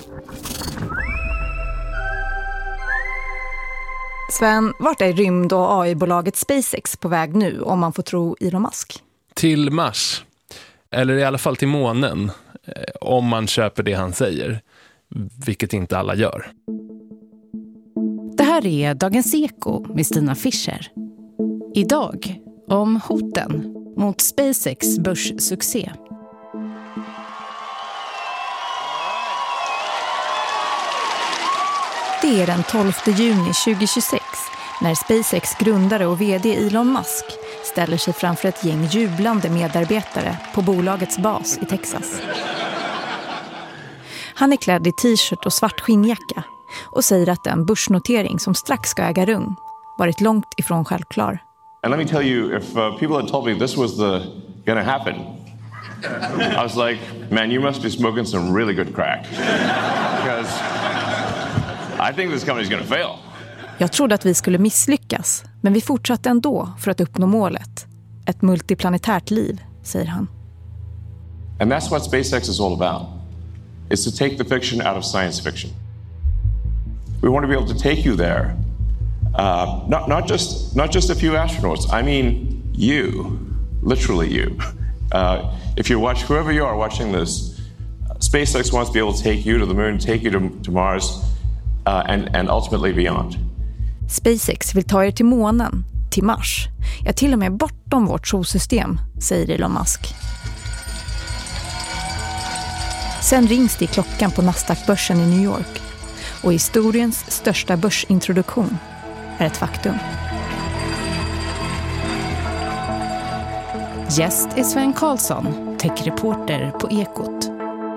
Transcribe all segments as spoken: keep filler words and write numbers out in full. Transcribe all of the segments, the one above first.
Sven, vart är rymd- och A I-bolaget SpaceX på väg nu, om man får tro Elon Musk? Till Mars. Eller i alla fall till månen. Om man köper det han säger. Vilket inte alla gör. Det här är Dagens Eko med Stina Fischer. Idag om hoten mot SpaceX börssuccé. Det är den tolfte juni tjugohundratjugosex när SpaceX grundare och vd Elon Musk ställer sig framför ett gäng jublande medarbetare på bolagets bas i Texas. Han är klädd i t-shirt och svart skinnjacka och säger att den börsnotering som strax ska äga rum varit långt ifrån självklar. And let me tell you, if uh, people had told me this was the gonna happen, I was like, man, you must be smoking some really good crack. Because I think this company's gonna fail. Jag trodde att vi skulle misslyckas, men vi fortsatte ändå för att uppnå målet. Ett multiplanetärt liv, säger han. And that's what SpaceX is all about. It's to take the fiction out of science fiction. We want to be able to take you there. Uh, not, not, just, not just a few astronauts. I mean you. Literally you. Uh, if you watch, whoever you are watching this, SpaceX wants to be able to take you to the moon, take you to, to Mars, uh, and, and ultimately beyond. SpaceX vill ta er till månen, till Mars. Ja, till och med bortom vårt solsystem, säger Elon Musk. Sen rings det i klockan på Nasdaq-börsen i New York. Och historiens största börsintroduktion är ett faktum. Gäst är Sven Karlsson, tech-reporter på Ekot.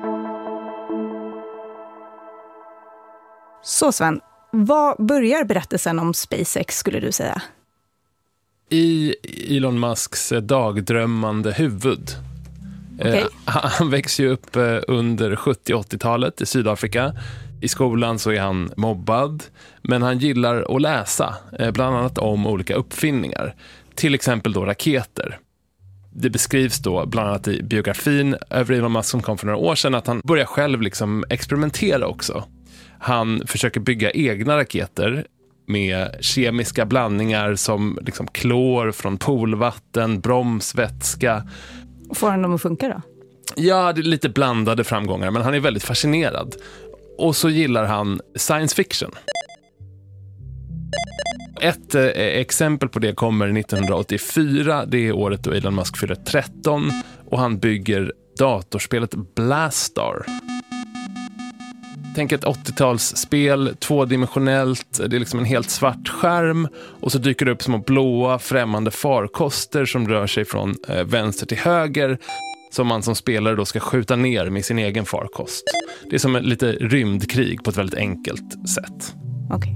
Så Sven, vad börjar berättelsen om SpaceX skulle du säga? I Elon Musks dagdrömmande huvud. Okay. Han växer ju upp under sjuttio- och åttiotalet i Sydafrika. I skolan så är han mobbad, men han gillar att läsa, bland annat om olika uppfinningar. Till exempel då raketer. Det beskrivs då bland annat i biografin över Elon Musk som kom för några år sedan att han börjar själv liksom experimentera också. Han försöker bygga egna raketer med kemiska blandningar som liksom klor från poolvatten, bromsvätska. Får han dem att funka då? Ja, det är lite blandade framgångar, men han är väldigt fascinerad. Och så gillar han science fiction. Ett eh, exempel på det kommer nittonhundraåttiofyra. Det är året då Elon Musk fyller tretton och han bygger datorspelet Blastar. Tänk ett åttiotalsspel, tvådimensionellt, det är liksom en helt svart skärm och så dyker det upp små blåa främmande farkoster som rör sig från eh, vänster till höger som man som spelare då ska skjuta ner med sin egen farkost. Det är som ett lite rymdkrig på ett väldigt enkelt sätt. Okej. Okay.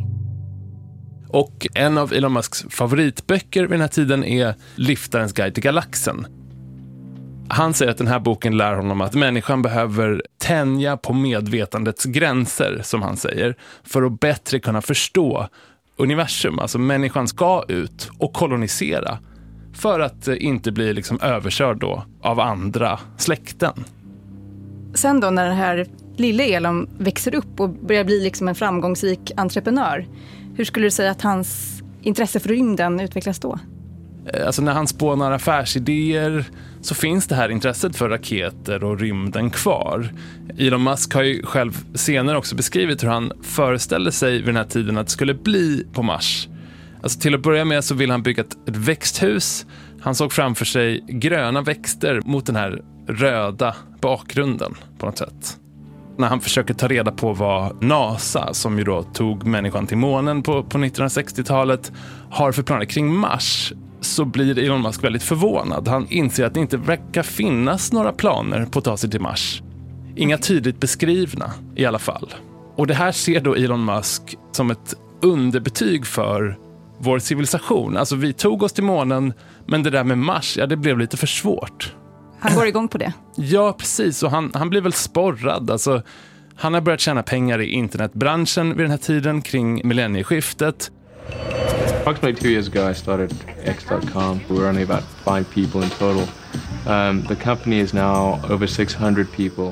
Och en av Elon Musks favoritböcker vid den här tiden är Liftarens guide till galaxen. Han säger att den här boken lär honom att människan behöver tänja på medvetandets gränser, som han säger, för att bättre kunna förstå universum. Alltså människan ska ut och kolonisera för att inte bli liksom överkörd då av andra släkten. Sen då när den här lilla Elon växer upp och börjar bli liksom en framgångsrik entreprenör, hur skulle du säga att hans intresse för rymden utvecklas då? Alltså när han spånar affärsidéer så finns det här intresset för raketer och rymden kvar. Elon Musk har ju själv senare också beskrivit hur han föreställde sig vid den här tiden att det skulle bli på Mars. Alltså till att börja med så vill han bygga ett, ett växthus. Han såg framför sig gröna växter mot den här röda bakgrunden på något sätt. När han försöker ta reda på vad NASA, som ju då tog människan till månen på, på nittonhundrasextiotalet, har för planer kring Mars, så blir Elon Musk väldigt förvånad. Han inser att det inte verkar finnas några planer på att ta sig till Mars. Inga tydligt beskrivna i alla fall. Och det här ser då Elon Musk som ett underbetyg för vår civilisation. Alltså vi tog oss till månen, men det där med Mars, ja det blev lite för svårt. Han går igång på det. Ja, precis. Och han, han blir väl sporrad. Alltså, han har börjat tjäna pengar i internetbranschen vid den här tiden kring millennieskiftet. Approximately two years ago I started X dot com. We were only about five people in total. Um, the company is now over six hundred people.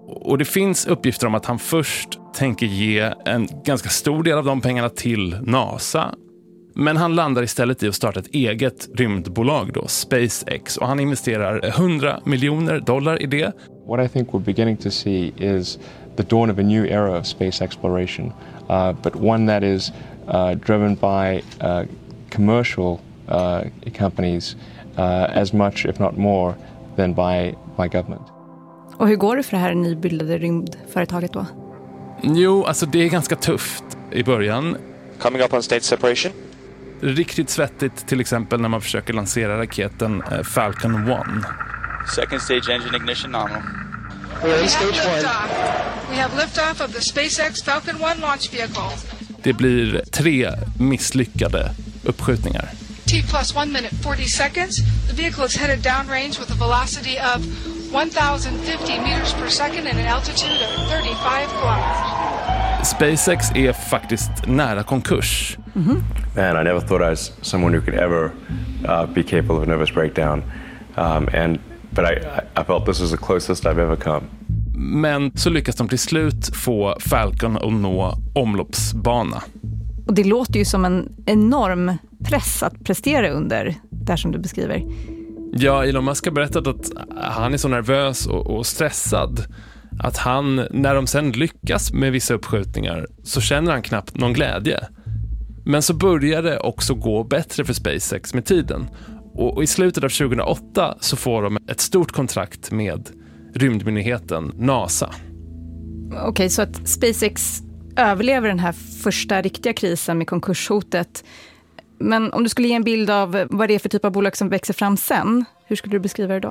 Och det finns uppgifter om att han först tänker ge en ganska stor del av de pengarna till NASA. Men han landar istället i att starta ett eget rymdbolag då, SpaceX. Och han investerar hundra miljoner dollar i det. What I think we're beginning to see is the dawn of a new era of space exploration, uh, but one that is uh, driven by uh, commercial uh, companies uh, as much, if not more, than by, by government. Och hur går det för det här nybildade rymdföretaget då? Jo, alltså det är ganska tufft i början. Coming up on stage separation. Riktigt svettigt till exempel när man försöker lansera raketen Falcon one. Second stage engine ignition nominal. We're in stage one. We have liftoff of the SpaceX Falcon one launch vehicle. Det blir tre misslyckade uppskjutningar. T plus one minute forty seconds. The vehicle is headed downrange with a velocity of one thousand fifty meters per second and an altitude of thirty-five kilometers. SpaceX är faktiskt nära konkurs. Mm-hmm. Man, I never thought I was someone who could ever uh, be capable of a nervous breakdown. Um, and but I, I felt this was the closest I've ever come. Men så lyckas de till slut få Falcon att nå omloppsbana. Och det låter ju som en enorm press att prestera under, där som du beskriver. Ja, Elon Musk har berättat att han är så nervös och, och stressad att han, när de sen lyckas med vissa uppskjutningar, så känner han knappt någon glädje. Men så börjar det också gå bättre för SpaceX med tiden. Och, och i slutet av tjugohundraåtta så får de ett stort kontrakt med rymdmyndigheten NASA. Okej, okay, så att SpaceX överlever den här första riktiga krisen med konkurshotet. Men om du skulle ge en bild av vad det är för typ av bolag som växer fram sen, hur skulle du beskriva det då?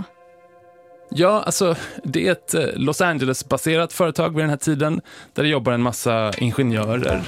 Ja, alltså det är ett Los Angeles-baserat företag vid den här tiden där det jobbar en massa ingenjörer.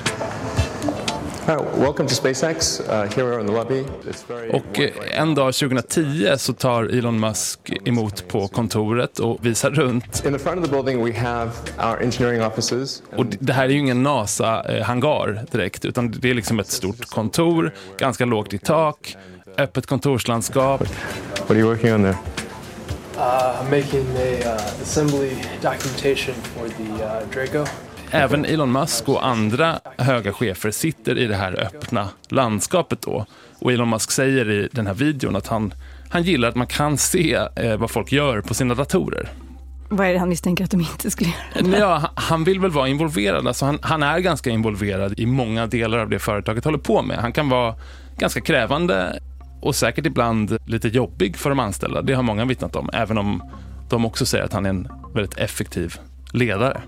Hi, welcome to SpaceX. Uh, here we are in the lobby. It's very... Och en dag tjugohundratio så tar Elon Musk emot på kontoret och visar runt. In the front of the building we have our engineering offices. Och det här är ju ingen NASA-hangar direkt, utan det är liksom ett stort kontor, ganska lågt i tak, öppet kontorslandskap. What are you working on there? Uh, making a uh, assembly documentation for the uh, Draco. Även Elon Musk och andra höga chefer sitter i det här öppna landskapet då. Och Elon Musk säger i den här videon att han, han gillar att man kan se eh, vad folk gör på sina datorer. Vad är det han misstänker att de inte skulle göra? Ja, han vill väl vara involverad. Alltså han, han är ganska involverad i många delar av det företaget håller på med. Han kan vara ganska krävande och säkert ibland lite jobbig för de anställda. Det har många vittnat om, även om de också säger att han är en väldigt effektiv ledare.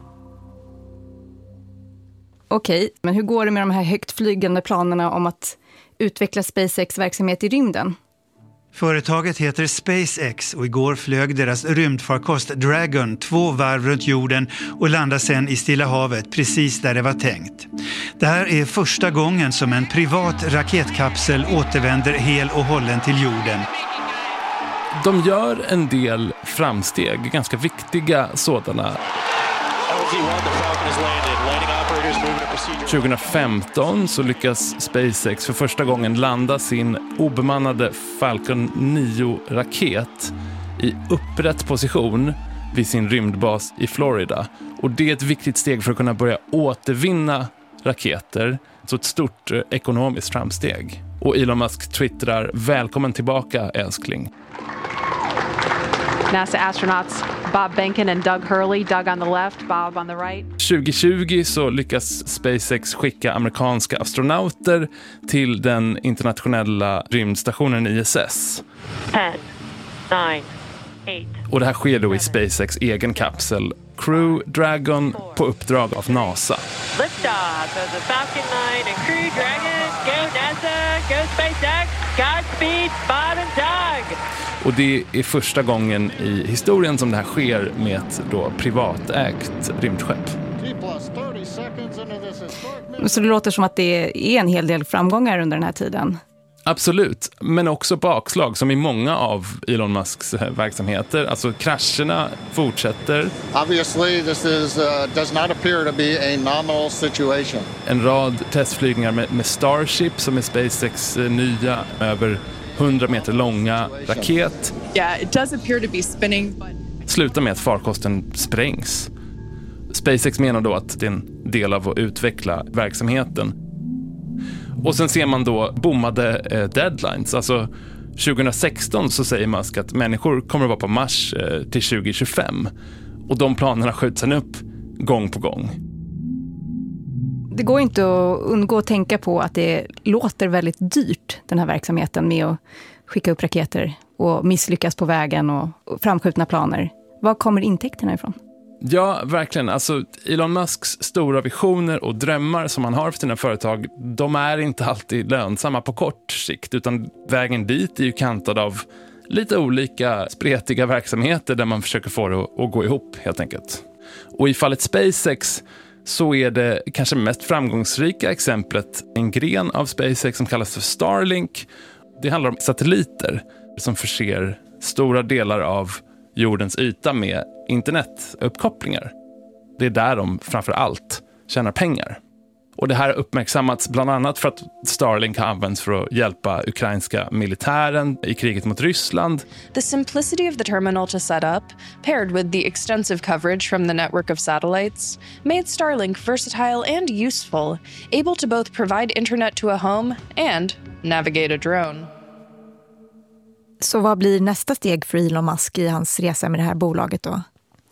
Okej, men hur går det med de här högt flygande planerna om att utveckla SpaceX-verksamhet i rymden? Företaget heter SpaceX och igår flög deras rymdfarkost Dragon två varv runt jorden och landade sen i Stilla havet precis där det var tänkt. Det här är första gången som en privat raketkapsel återvänder hel och hållen till jorden. De gör en del framsteg, ganska viktiga sådana. tjugohundrafemton så lyckas SpaceX för första gången landa sin obemannade Falcon nio-raket i upprätt position vid sin rymdbas i Florida. Och det är ett viktigt steg för att kunna börja återvinna raketer. Så ett stort eh, ekonomiskt framsteg. Och Elon Musk twittrar: välkommen tillbaka, älskling. NASA astronauts Bob Behnken and Doug Hurley, Doug on the left, Bob on the right. tjugohundratjugo så lyckas SpaceX skicka amerikanska astronauter till den internationella rymdstationen I S S. ten, nine, eight. Och det här sker då i SpaceX egen kapsel Crew Dragon på uppdrag av NASA. Liftoff of the Falcon nine and Crew Dragon. Go NASA, go SpaceX, Godspeed, Bob and Doug. Och det är första gången i historien som det här sker med ett då privatägt rymdskepp. Så det låter som att det är en hel del framgångar under den här tiden. Absolut, men också bakslag som i många av Elon Musks verksamheter. Alltså krascherna fortsätter. Obviously this is, uh, does not appear to be a nominal situation. En rad testflygningar med, med Starship som är SpaceX nya över hundra meter långa raket. Yeah, it does appear to be spinning. Slutar med att farkosten sprängs. SpaceX menar då att det är en del av att utveckla verksamheten. Och sen ser man då bommade eh, deadlines. Alltså tjugohundrasexton så säger Musk att människor kommer att vara på Mars eh, till tjugo tjugofem. Och de planerna skjuts sen upp gång på gång. Det går inte att undgå att tänka på att det låter väldigt dyrt, den här verksamheten med att skicka upp raketer och misslyckas på vägen och framskjutna planer. Var kommer intäkterna ifrån? Ja, verkligen. Alltså, Elon Musks stora visioner och drömmar som han har för sina företag, de är inte alltid lönsamma på kort sikt, utan vägen dit är ju kantad av lite olika spretiga verksamheter där man försöker få det att gå ihop helt enkelt. Och i fallet SpaceX så är det kanske mest framgångsrika exemplet en gren av SpaceX som kallas för Starlink. Det handlar om satelliter som förser stora delar av jordens yta med internetuppkopplingar. Det är där de framför allt tjänar pengar. Och det här har uppmärksammats bland annat för att Starlink har använts för att hjälpa ukrainska militären i kriget mot Ryssland. The simplicity of the terminal to set up, paired with the extensive coverage from the network of satellites, made Starlink versatile and useful, able to both provide internet to a home and navigate a drone. Så vad blir nästa steg för Elon Musk i hans resa med det här bolaget då?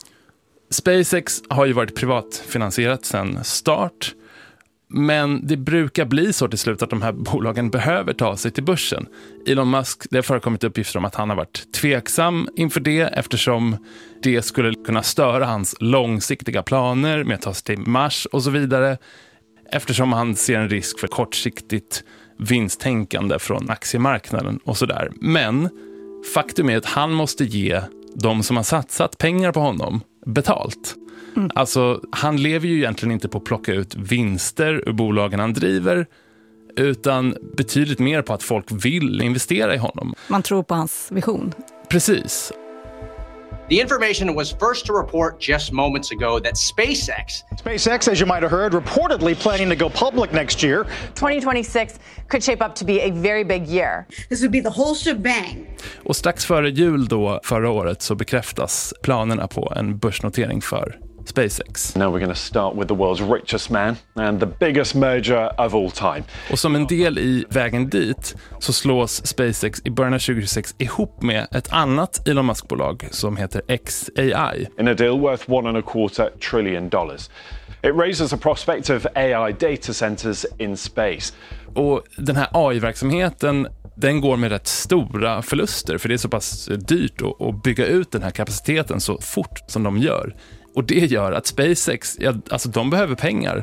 SpaceX har ju varit privatfinansierat sedan start. Men det brukar bli så till slut att de här bolagen behöver ta sig till börsen. Elon Musk, det har förekommit uppgifter om att han har varit tveksam inför det eftersom det skulle kunna störa hans långsiktiga planer med att ta sig till Mars och så vidare. Eftersom han ser en risk för kortsiktigt vinsttänkande från aktiemarknaden och sådär. Men faktum är att han måste ge de som har satsat pengar på honom betalt. Mm. Alltså, han lever ju egentligen inte på att plocka ut vinster ur bolagen han driver, utan betydligt mer på att folk vill investera i honom. Man tror på hans vision. Precis. The information was first to report just moments ago that SpaceX... SpaceX, as you might have heard, reportedly planning to go public next year. twenty twenty-six could shape up to be a very big year. This would be the whole shebang. Och strax före jul då, förra året, så bekräftas planerna på en börsnotering för SpaceX. Now we're going to start with the world's richest man and the biggest merger of all time. Och som en del i vägen dit så slås SpaceX i början av tjugo tjugosex ihop med ett annat Elon Musk-bolag som heter X A I. In a deal worth one and a quarter trillion dollars. It raises a prospect of A I data centers in space. Och den här A I-verksamheten, den går med rätt stora förluster för det är så pass dyrt att bygga ut den här kapaciteten så fort som de gör. Och det gör att SpaceX, ja, alltså de behöver pengar.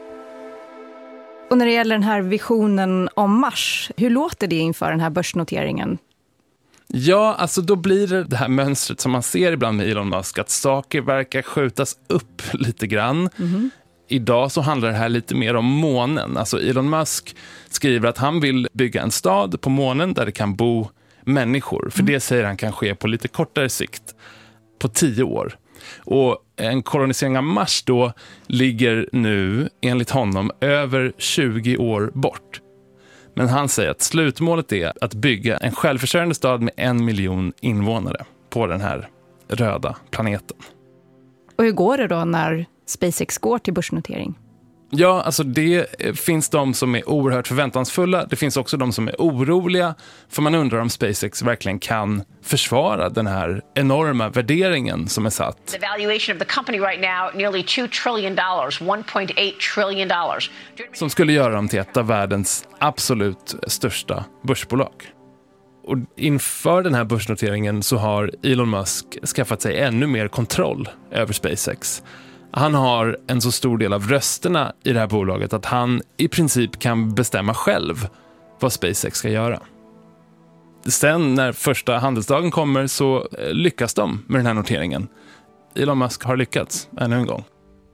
Och när det gäller den här visionen om Mars, hur låter det inför den här börsnoteringen? Ja, alltså då blir det det här mönstret som man ser ibland med Elon Musk, att saker verkar skjutas upp lite grann. Mm-hmm. Idag så handlar det här lite mer om månen. Alltså Elon Musk skriver att han vill bygga en stad på månen där det kan bo människor. För mm. det säger han kan ske på lite kortare sikt, på tio år. Och en kolonisering av Mars då ligger nu enligt honom över tjugo år bort. Men han säger att slutmålet är att bygga en självförsörjande stad med en miljon invånare på den här röda planeten. Och hur går det då när SpaceX går till börsnotering? Ja, alltså det finns de som är oerhört förväntansfulla. Det finns också de som är oroliga. För man undrar om SpaceX verkligen kan försvara den här enorma värderingen som är satt. The valuation of the company right now nearly two trillion dollars, one point eight trillion dollars. Som skulle göra dem till ett av världens absolut största börsbolag. Och inför den här börsnoteringen så har Elon Musk skaffat sig ännu mer kontroll över SpaceX. Han har en så stor del av rösterna i det här bolaget att han i princip kan bestämma själv vad SpaceX ska göra. Sen när första handelsdagen kommer så lyckas de med den här noteringen. Elon Musk har lyckats ännu en gång.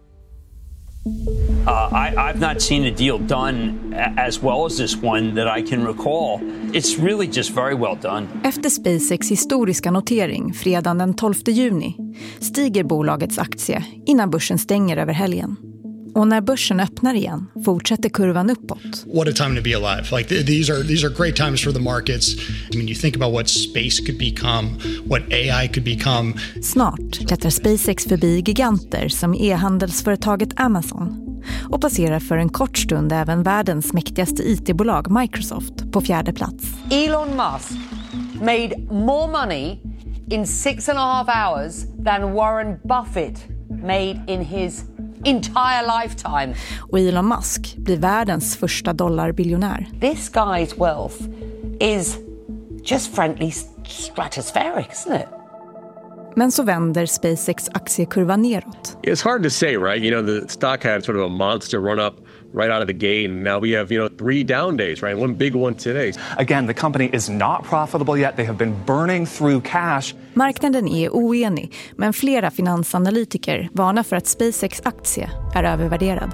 Uh, I, I've not seen a deal done as well as this one that I can recall. It's really just very well done. Efter SpaceX historiska notering fredagen den tolfte juni stiger bolagets aktie innan börsen stänger över helgen. Och när börsen öppnar igen fortsätter kurvan uppåt. What a time to be alive. Like these are these are great times for the markets. I mean, you think about what space could become, what A I could become. Snart klättrar SpaceX förbi giganter som e-handelsföretaget Amazon och passerar för en kort stund även världens mäktigaste I T-bolag Microsoft på fjärde plats. Elon Musk made more money in six and a half hours than Warren Buffett made in his entire lifetime. Och Elon Musk blir världens första dollarbiljonär. This guy's wealth is just frankly stratospheric, isn't it? Men så vänder SpaceX aktiekurva neråt. It's hard to say, right? You know, the stock had sort of a monster run up right out of the gate, and now we have, you know, three down days, right? One big one today. Again, the company is not profitable yet. They have been burning through cash. Marknaden är oenig, men flera finansanalytiker varnar för att SpaceX aktie är övervärderad.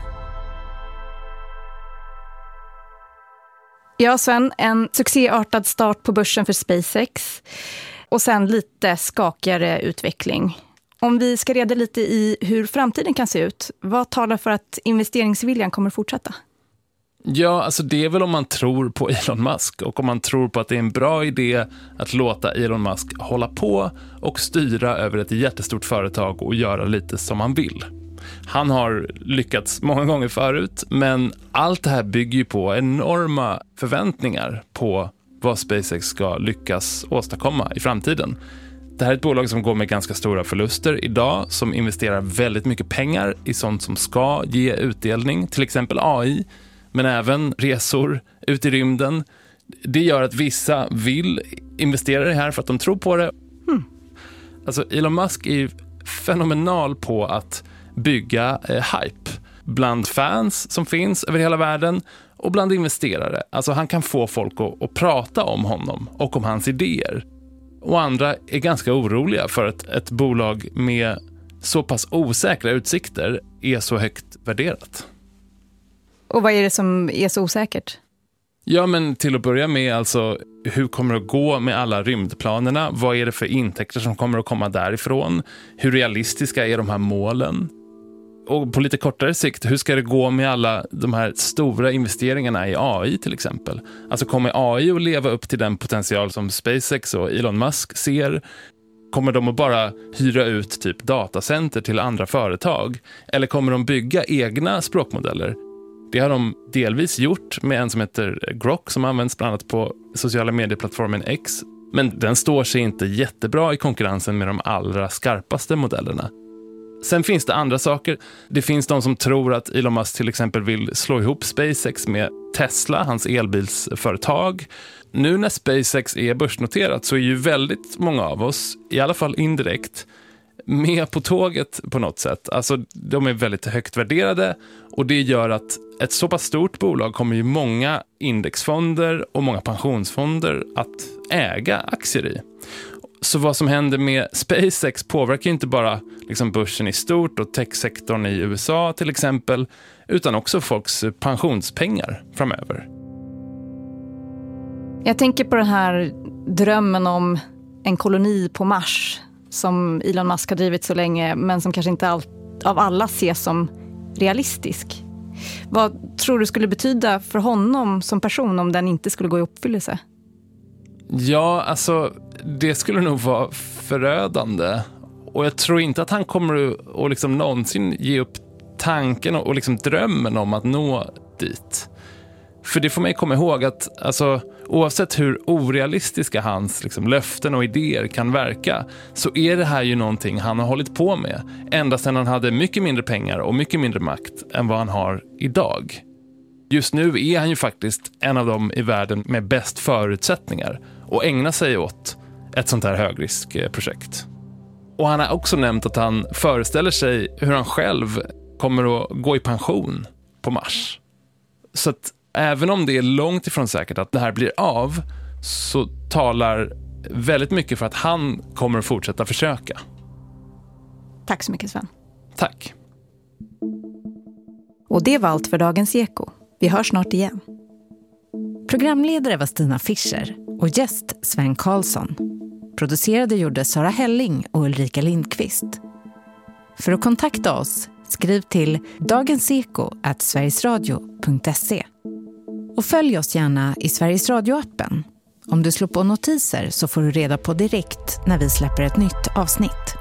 Ja, Sven, en succéartad start på börsen för SpaceX och sen lite skakigare utveckling. Om vi ska reda lite i hur framtiden kan se ut, vad talar för att investeringsviljan kommer fortsätta? Ja, alltså det är väl om man tror på Elon Musk och om man tror på att det är en bra idé att låta Elon Musk hålla på och styra över ett jättestort företag och göra lite som han vill. Han har lyckats många gånger förut, men allt det här bygger ju på enorma förväntningar på vad SpaceX ska lyckas åstadkomma i framtiden. Det här är ett bolag som går med ganska stora förluster idag, som investerar väldigt mycket pengar i sånt som ska ge utdelning, till exempel A I, men även resor ut i rymden. Det gör att vissa vill investera i det här för att de tror på det. Hmm. Alltså Elon Musk är fenomenal på att bygga eh, hype bland fans som finns över hela världen och bland investerare. Alltså han kan få folk att, att prata om honom och om hans idéer. Och andra är ganska oroliga för att ett bolag med så pass osäkra utsikter är så högt värderat. Och vad är det som är så osäkert? Ja, men till att börja med, alltså, hur kommer det att gå med alla rymdplanerna? Vad är det för intäkter som kommer att komma därifrån? Hur realistiska är de här målen? Och på lite kortare sikt, hur ska det gå med alla de här stora investeringarna i A I till exempel? Alltså kommer A I att leva upp till den potential som SpaceX och Elon Musk ser? Kommer de att bara hyra ut typ datacenter till andra företag? Eller kommer de bygga egna språkmodeller? Det har de delvis gjort med en som heter Grok som används bland annat på sociala medieplattformen X. Men den står sig inte jättebra i konkurrensen med de allra skarpaste modellerna. Sen finns det andra saker. Det finns de som tror att Elon Musk till exempel vill slå ihop SpaceX med Tesla, hans elbilsföretag. Nu när SpaceX är börsnoterat så är ju väldigt många av oss, i alla fall indirekt, med på tåget på något sätt. Alltså de är väldigt högt värderade och det gör att ett så pass stort bolag kommer ju många indexfonder och många pensionsfonder att äga aktier i. Så vad som händer med SpaceX påverkar ju inte bara liksom börsen i stort och techsektorn i U S A till exempel, utan också folks pensionspengar framöver. Jag tänker på den här drömmen om en koloni på Mars som Elon Musk har drivit så länge, men som kanske inte all, av alla ses som realistisk. Vad tror du skulle betyda för honom som person om den inte skulle gå i uppfyllelse? Ja, alltså det skulle nog vara förödande. Och jag tror inte att han kommer att liksom någonsin ge upp tanken och liksom drömmen om att nå dit. För det får mig komma ihåg att alltså, oavsett hur orealistiska hans liksom, löften och idéer kan verka, så är det här ju någonting han har hållit på med ända sedan han hade mycket mindre pengar och mycket mindre makt än vad han har idag. Just nu är han ju faktiskt en av dem i världen med bäst förutsättningar och ägna sig åt ett sånt här högriskprojekt. Och han har också nämnt att han föreställer sig hur han själv kommer att gå i pension på Mars. Så att även om det är långt ifrån säkert att det här blir av, så talar väldigt mycket för att han kommer att fortsätta försöka. Tack så mycket, Sven. Tack. Och det var allt för dagens Eko. Vi hörs snart igen. Programledare var Stina Fischer och gäst Sven Karlsson. Producerade gjorde Sara Helling och Ulrika Lindqvist. För att kontakta oss, Skriv till dagenseko at sverigesradio punkt se. Och följ oss gärna i Sveriges Radio-appen. Om du slår på notiser så får du reda på direkt när vi släpper ett nytt avsnitt.